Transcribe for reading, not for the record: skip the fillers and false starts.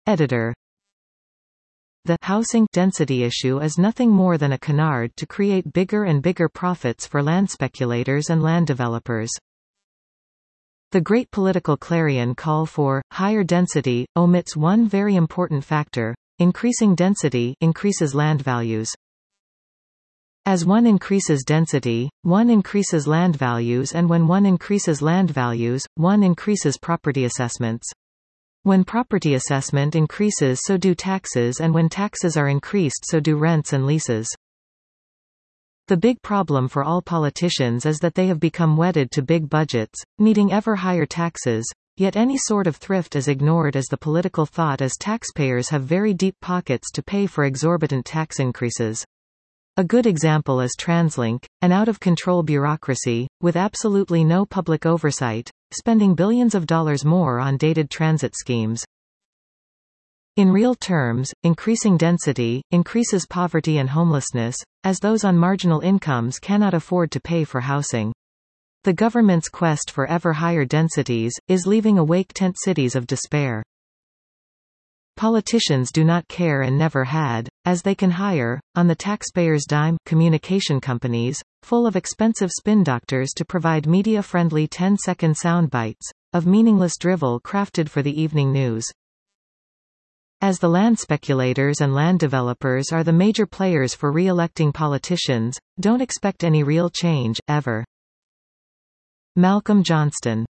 Editor. The housing density issue is nothing more than a canard to create bigger and bigger profits for land speculators and land developers. The Great Political Clarion call for higher density omits one very important factor: increasing density increases land values. As one increases density, one increases land values, and when one increases land values, one increases property assessments. When property assessment increases, so do taxes, and when taxes are increased, so do rents and leases. The big problem for all politicians is that they have become wedded to big budgets, needing ever higher taxes, yet any sort of thrift is ignored as the political thought as taxpayers have very deep pockets to pay for exorbitant tax increases. A good example is TransLink, an out-of-control bureaucracy, with absolutely no public oversight, spending billions of dollars more on dated transit schemes. In real terms, increasing density increases poverty and homelessness, as those on marginal incomes cannot afford to pay for housing. The government's quest for ever higher densities is leaving awake tent cities of despair. Politicians do not care and never had, as they can hire, on the taxpayer's dime, communication companies, full of expensive spin doctors to provide media-friendly 10-second sound bites, of meaningless drivel crafted for the evening news. As the land speculators and land developers are the major players for re-electing politicians, don't expect any real change, ever. Malcolm Johnston.